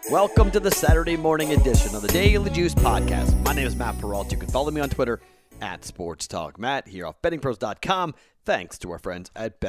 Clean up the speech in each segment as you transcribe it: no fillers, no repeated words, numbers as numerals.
Welcome to the Saturday morning edition of the Daily Juice Podcast. My name is Matt Peralta. You can follow me on Twitter at Sports Talk Matt here off bettingpros.com. Thanks to our friends at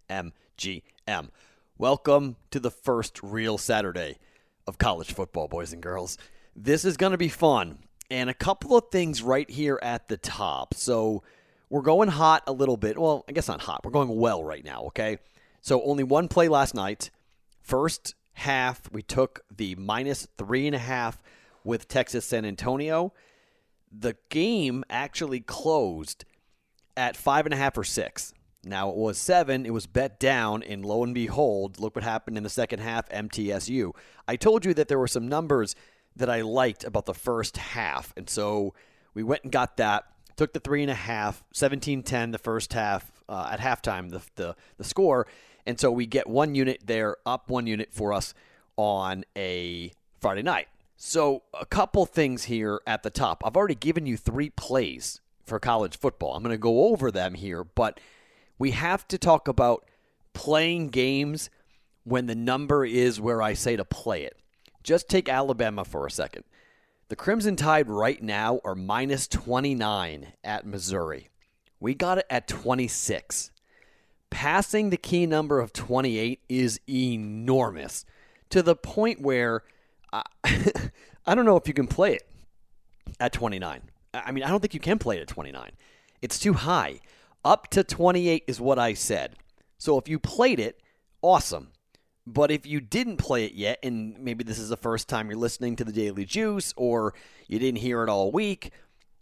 BetMGM. Welcome to the first real Saturday of college football, boys and girls. This is going to be fun. And a couple of things right here at the top. So we're going hot a little bit. Well, I guess not hot. We're going well right now, okay? So only one play last night. First half, we took the minus 3.5 with Texas San Antonio. The game actually closed at 5.5 or 6. Now it was 7. It was bet down, and lo and behold, look what happened in the second half, MTSU. I told you that there were some numbers that I liked about the first half, and so we went and got that. Took the 3.5, 17-10 the first half at halftime, the score. And so we get 1 unit there, up 1 unit for us on a Friday night. So a couple things here at the top. I've already given you 3 plays for college football. I'm going to go over them here, but we have to talk about playing games when the number is where I say to play it. Just take Alabama for a second. The Crimson Tide right now are minus 29 at Missouri. We got it at 26. Passing the key number of 28 is enormous to the point where I don't know if you can play it at 29. I mean, I don't think you can play it at 29. It's too high. Up to 28 is what I said. So if you played it, awesome. But if you didn't play it yet, and maybe this is the first time you're listening to the Daily Juice, or you didn't hear it all week,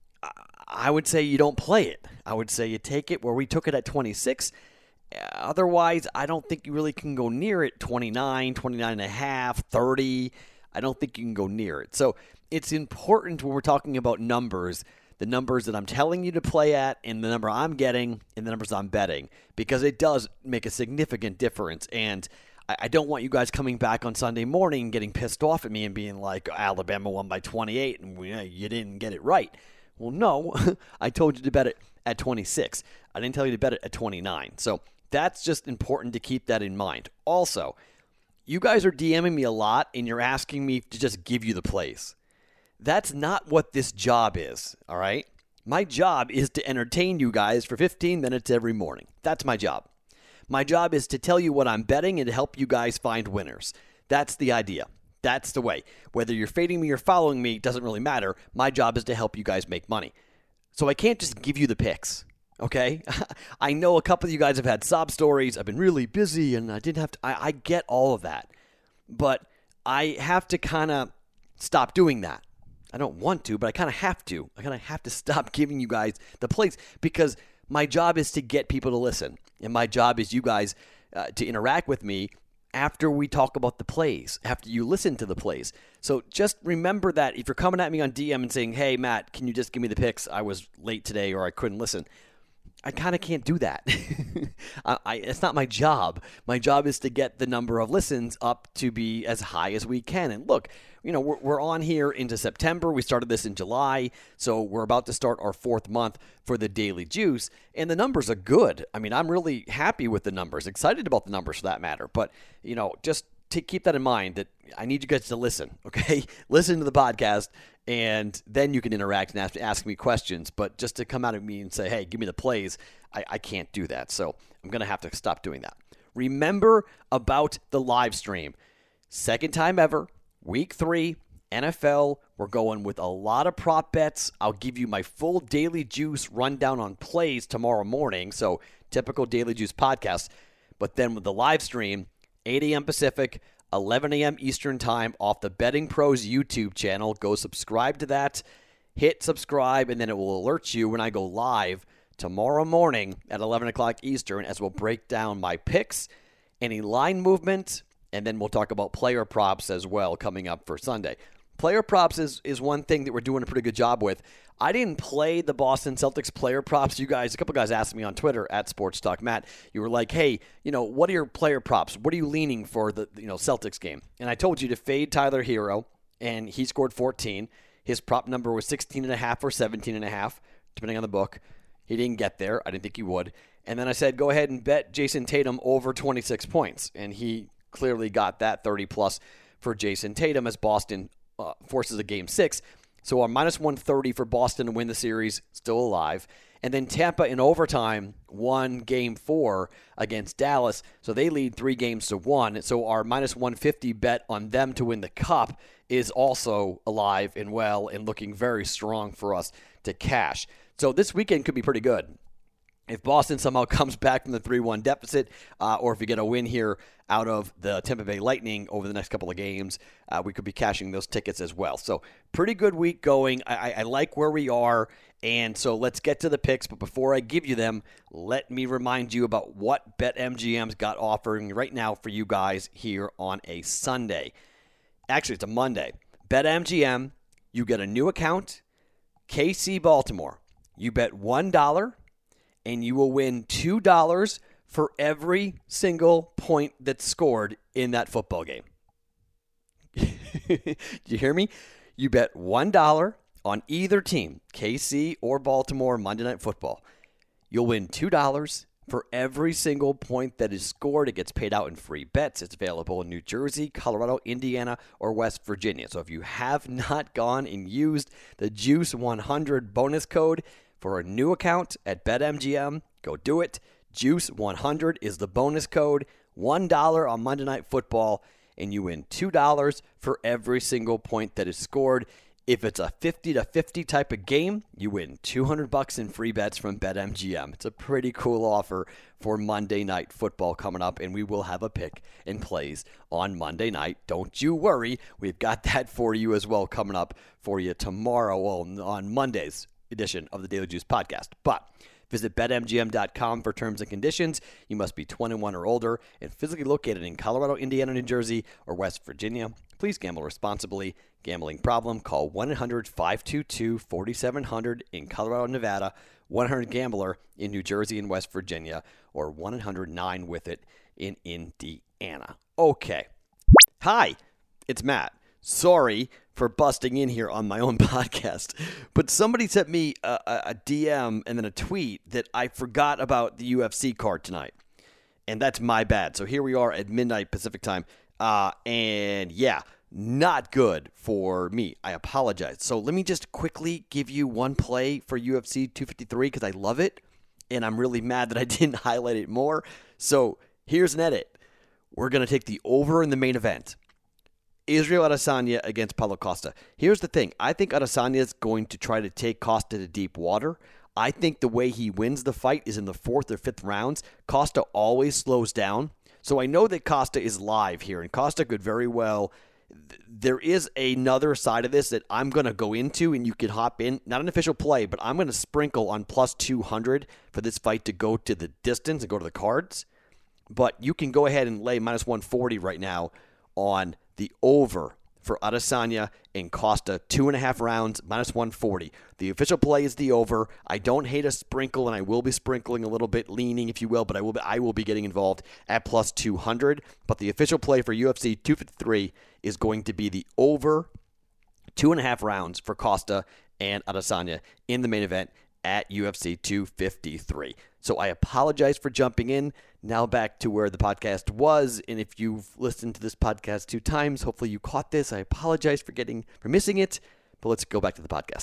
I would say you don't play it. I would say you take it where we took it at 26. Otherwise, I don't think you really can go near it. 29, 29.5, 30. I don't think you can go near it. So it's important when we're talking about numbers, the numbers that I'm telling you to play at and the number I'm getting and the numbers I'm betting, because it does make a significant difference. And I don't want you guys coming back on Sunday morning getting pissed off at me and being like, Alabama won by 28 and you didn't get it right. Well, no, I told you to bet it at 26. I didn't tell you to bet it at 29. So that's just important to keep that in mind. Also, you guys are DMing me a lot and you're asking me to just give you the plays. That's not what this job is, all right? My job is to entertain you guys for 15 minutes every morning. That's my job. My job is to tell you what I'm betting and to help you guys find winners. That's the idea. That's the way. Whether you're fading me or following me doesn't really matter. My job is to help you guys make money. So I can't just give you the picks, okay? I know a couple of you guys have had sob stories. I've been really busy and I didn't have to. I get all of that. But I have to kind of stop doing that. I don't want to, but I kind of have to. I kind of have to stop giving you guys the plays because my job is to get people to listen. And my job is you guys to interact with me after we talk about the plays, after you listen to the plays. So just remember that if you're coming at me on DM and saying, hey, Matt, can you just give me the picks? I was late today or I couldn't listen. I kind of can't do that. It's not my job. My job is to get the number of listens up to be as high as we can. And look, you know, we're on here into September. We started this in July, so we're about to start our 4th month for the Daily Juice, and the numbers are good. I mean, I'm really happy with the numbers, excited about the numbers for that matter. But, you know, just to keep that in mind that I need you guys to listen, okay? Listen to the podcast, and then you can interact and ask me questions. But just to come out at me and say, hey, give me the plays, I can't do that. So I'm going to have to stop doing that. Remember about the live stream. Second time ever. Week 3, NFL, we're going with a lot of prop bets. I'll give you my full Daily Juice rundown on plays tomorrow morning, so typical Daily Juice podcast. But then with the live stream, 8 a.m. Pacific, 11 a.m. Eastern Time off the Betting Pros YouTube channel. Go subscribe to that, hit subscribe, and then it will alert you when I go live tomorrow morning at 11 o'clock Eastern as we'll break down my picks, any line movement, and then we'll talk about player props as well coming up for Sunday. Player props is one thing that we're doing a pretty good job with. I didn't play the Boston Celtics player props. You guys, a couple guys asked me on Twitter at Sports Talk Matt. You were like, hey, you know, what are your player props? What are you leaning for the Celtics game? And I told you to fade Tyler Hero, and he scored 14. His prop number was 16.5 or 17.5, depending on the book. He didn't get there. I didn't think he would. And then I said, go ahead and bet Jason Tatum over 26 points. And he clearly got that 30-plus for Jason Tatum as Boston forces a Game 6. So our minus 130 for Boston to win the series, still alive. And then Tampa in overtime won Game 4 against Dallas, so they lead 3-1. So our minus 150 bet on them to win the Cup is also alive and well and looking very strong for us to cash. So this weekend could be pretty good. If Boston somehow comes back from the 3-1 deficit, or if you get a win here out of the Tampa Bay Lightning over the next couple of games, we could be cashing those tickets as well. So pretty good week going. I like where we are, and so let's get to the picks. But before I give you them, let me remind you about what BetMGM's got offering right now for you guys here on a Sunday. Actually, it's a Monday. BetMGM, you get a new account, KC Baltimore. You bet $1, and you will win $2 for every single point that's scored in that football game. Do you hear me? You bet $1 on either team, KC or Baltimore, Monday Night Football. You'll win $2 for every single point that is scored. It gets paid out in free bets. It's available in New Jersey, Colorado, Indiana, or West Virginia. So if you have not gone and used the Juice 100 bonus code for a new account at BetMGM, go do it. Juice 100 is the bonus code. $1 on Monday Night Football, and you win $2 for every single point that is scored. If it's a 50-50 type of game, you win $200 in free bets from BetMGM. It's a pretty cool offer for Monday Night Football coming up, and we will have a pick and plays on Monday night. Don't you worry. We've got that for you as well coming up for you tomorrow on Monday's edition of the Daily Juice podcast. But visit BetMGM.com for terms and conditions. You must be 21 or older and physically located in Colorado, Indiana, New Jersey, or West Virginia. Please gamble responsibly. Gambling problem? Call 1-800-522-4700 in Colorado, Nevada, 1-800-GAMBLER in New Jersey and West Virginia, or 1-800-9-WITH-IT in Indiana. Okay. Hi, it's Matt. Sorry for busting in here on my own podcast, but somebody sent me a DM and then a tweet that I forgot about the UFC card tonight, and that's my bad. So here we are at midnight Pacific time, and yeah, not good for me. I apologize. So let me just quickly give you one play for UFC 253 because I love it, and I'm really mad that I didn't highlight it more. So here's an edit. We're going to take the over in the main event. Israel Adesanya against Paulo Costa. Here's the thing. I think Adesanya is going to try to take Costa to deep water. I think the way he wins the fight is in the 4th or 5th rounds. Costa always slows down. So I know that Costa is live here, and Costa could very well. There is another side of this that I'm going to go into, and you can hop in. Not an official play, but I'm going to sprinkle on plus 200 for this fight to go to the distance and go to the cards. But you can go ahead and lay minus 140 right now on the over for Adesanya and Costa, 2.5 rounds, minus 140. The official play is the over. I don't hate a sprinkle, and I will be sprinkling a little bit, leaning, if you will, but I will be getting involved at plus 200. But the official play for UFC 253 is going to be the over 2.5 rounds for Costa and Adesanya in the main event at UFC 253. So I apologize for jumping in. Now back to where the podcast was, and if you've listened to this podcast 2 times, hopefully you caught this. I apologize for missing it, but let's go back to the podcast.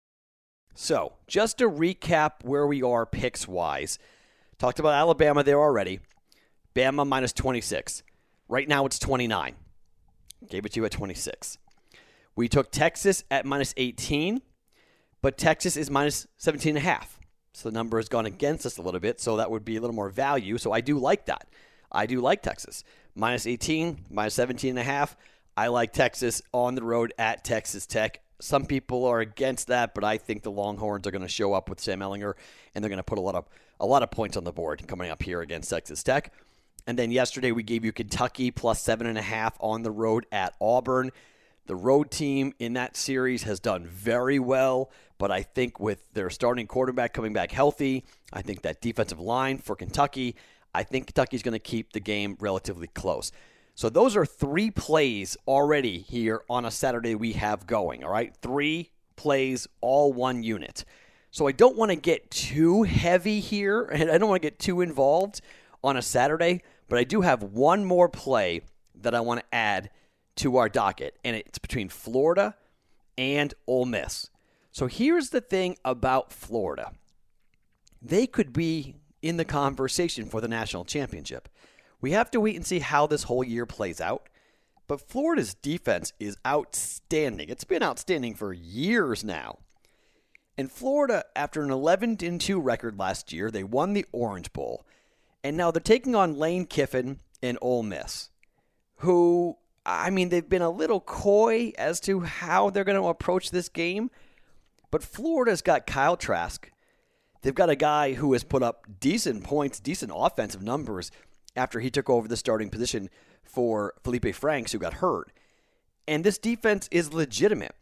So, just to recap where we are picks-wise, talked about Alabama there already. Bama minus 26. Right now it's 29. Gave it to you at 26. We took Texas at minus 18, but Texas is minus 17.5. So the number has gone against us a little bit, so that would be a little more value. So I do like that. I do like Texas. Minus 18, minus 17.5. I like Texas on the road at Texas Tech. Some people are against that, but I think the Longhorns are going to show up with Sam Ehlinger, and they're going to put a lot of points on the board coming up here against Texas Tech. And then yesterday we gave you Kentucky plus 7.5 on the road at Auburn. The road team in that series has done very well, but I think with their starting quarterback coming back healthy, I think that defensive line for Kentucky, I think Kentucky's going to keep the game relatively close. So those are 3 plays already here on a Saturday we have going, all right? 3 plays, all 1 unit. So I don't want to get too heavy here, and I don't want to get too involved on a Saturday, but I do have one more play that I want to add to our docket, and it's between Florida and Ole Miss. So here's the thing about Florida. They could be in the conversation for the national championship. We have to wait and see how this whole year plays out. But Florida's defense is outstanding. It's been outstanding for years now. And Florida, after an 11-2 record last year, they won the Orange Bowl. And now they're taking on Lane Kiffin and Ole Miss, who, they've been a little coy as to how they're going to approach this game. But Florida's got Kyle Trask. They've got a guy who has put up decent points, decent offensive numbers after he took over the starting position for Felipe Franks, who got hurt. And this defense is legitimate.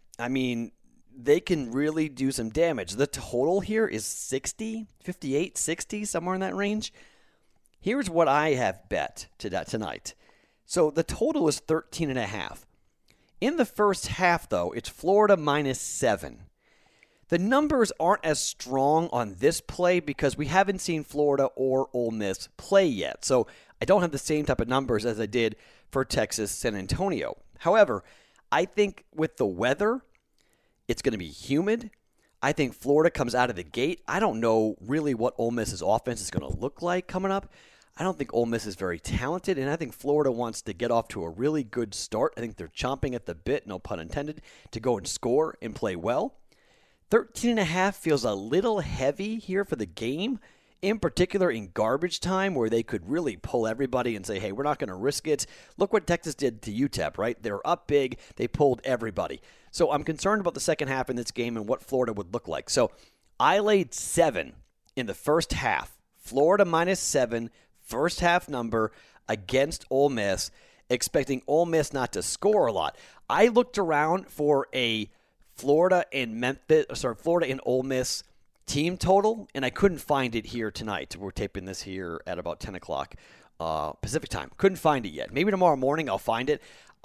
They can really do some damage. The total here is 60, 58, 60, somewhere in that range. Here's what I have bet tonight. So the total is 13.5. In the first half, though, it's Florida -7. The numbers aren't as strong on this play because we haven't seen Florida or Ole Miss play yet. So I don't have the same type of numbers as I did for Texas San Antonio. However, I think with the weather, it's going to be humid. I think Florida comes out of the gate. I don't know really what Ole Miss's offense is going to look like coming up. I don't think Ole Miss is very talented, and I think Florida wants to get off to a really good start. I think they're chomping at the bit, no pun intended, to go and score and play well. 13.5 feels a little heavy here for the game, in particular in garbage time where they could really pull everybody and say, hey, we're not going to risk it. Look what Texas did to UTEP, right? They were up big. They pulled everybody. So I'm concerned about the second half in this game and what Florida would look like. So I laid 7 in the first half. Florida -7, first half number against Ole Miss, expecting Ole Miss not to score a lot. I looked around for a Florida and Ole Miss team total, and I couldn't find it here tonight. We're taping this here at about 10 o'clock Pacific time. Couldn't find it yet. Maybe tomorrow morning I'll find it.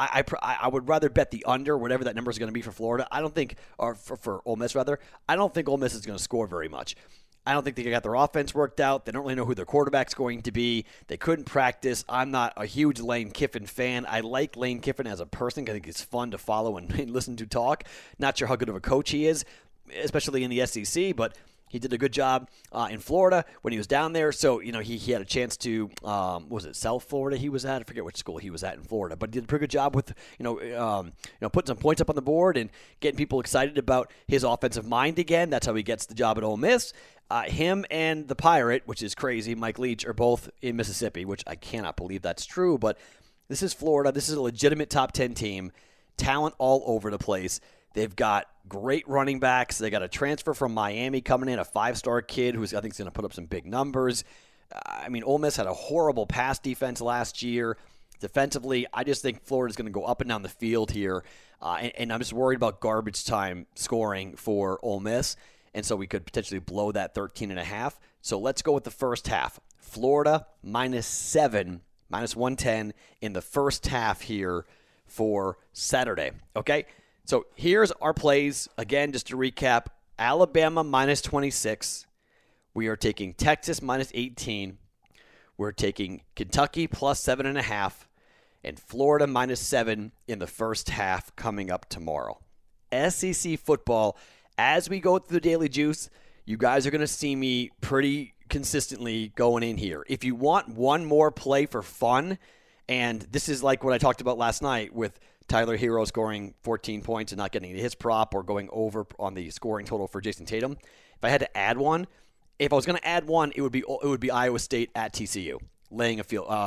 I would rather bet the under, whatever that number is going to be for Florida. I don't think, or for Ole Miss rather, I don't think Ole Miss is going to score very much. I don't think they got their offense worked out. They don't really know who their quarterback's going to be. They couldn't practice. I'm not a huge Lane Kiffin fan. I like Lane Kiffin as a person. I think he's fun to follow and listen to talk. Not sure how good of a coach he is, especially in the SEC, but he did a good job in Florida when he was down there. So, he had a chance to, was it South Florida he was at? I forget which school he was at in Florida. But he did a pretty good job with, putting some points up on the board and getting people excited about his offensive mind again. That's how he gets the job at Ole Miss. Him and the Pirate, which is crazy, Mike Leach, are both in Mississippi, which I cannot believe that's true. But this is Florida. This is a legitimate top 10 team. Talent all over the place. They've got great running backs. They got a transfer from Miami coming in, a 5-star kid who I think is going to put up some big numbers. Ole Miss had a horrible pass defense last year. Defensively, I just think Florida's going to go up and down the field here. And I'm just worried about garbage time scoring for Ole Miss. And so we could potentially blow that 13.5. So let's go with the first half. Florida -7, -110 in the first half here for Saturday. Okay? So here's our plays. Again, just to recap, Alabama -26. We are taking Texas -18. We're taking Kentucky +7.5. And Florida -7 in the first half coming up tomorrow. SEC football. As we go through the Daily Juice, you guys are going to see me pretty consistently going in here. If you want one more play for fun, and this is like what I talked about last night with Tyler Hero scoring 14 points and not getting his prop or going over on the scoring total for Jason Tatum. If I had to add one, it would be Iowa State at TCU, laying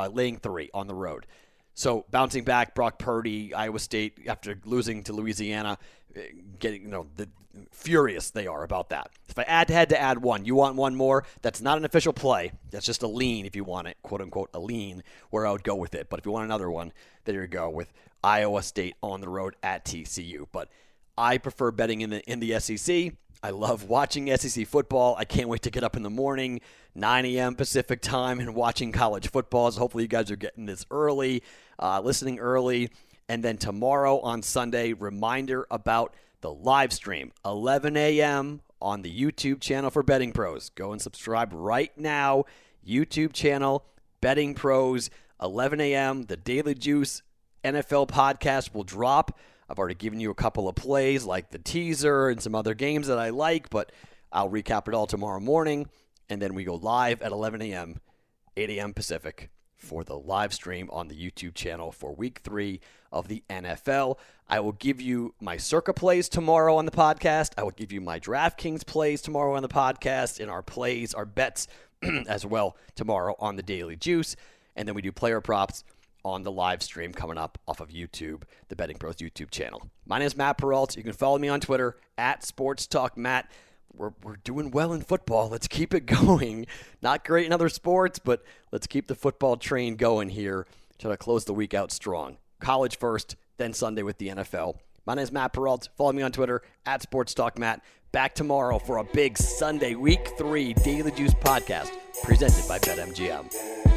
3 on the road. So bouncing back, Brock Purdy, Iowa State, after losing to Louisiana, getting the furious they are about that. If I had to add one, you want one more? That's not an official play. That's just a lean if you want it, quote unquote, a lean, where I would go with it. But if you want another one, there you go with Iowa State on the road at TCU. But I prefer betting in the SEC. I love watching SEC football. I can't wait to get up in the morning, 9 a.m. Pacific time, and watching college football. So hopefully you guys are getting this early, listening early. And then tomorrow on Sunday, reminder about the live stream, 11 a.m. on the YouTube channel for Betting Pros. Go and subscribe right now. YouTube channel, Betting Pros, 11 a.m., the Daily Juice NFL podcast will drop. I've already given you a couple of plays like the teaser and some other games that I like, but I'll recap it all tomorrow morning. And then we go live at 11 a.m., 8 a.m. Pacific for the live stream on the YouTube channel for Week 3 of the NFL. I will give you my Circa plays tomorrow on the podcast. I will give you my DraftKings plays tomorrow on the podcast, and our plays, our bets as well tomorrow on the Daily Juice. And then we do player props on the live stream coming up off of YouTube, the Betting Pros YouTube channel. My name is Matt Peralta. You can follow me on Twitter at SportsTalkMatt. We're doing well in football. Let's keep it going. Not great in other sports, but let's keep the football train going here. Try to close the week out strong. College first, then Sunday with the NFL. My name is Matt Peralta. Follow me on Twitter at SportsTalkMatt. Back tomorrow for a big Sunday Week 3 Daily Juice podcast presented by BetMGM.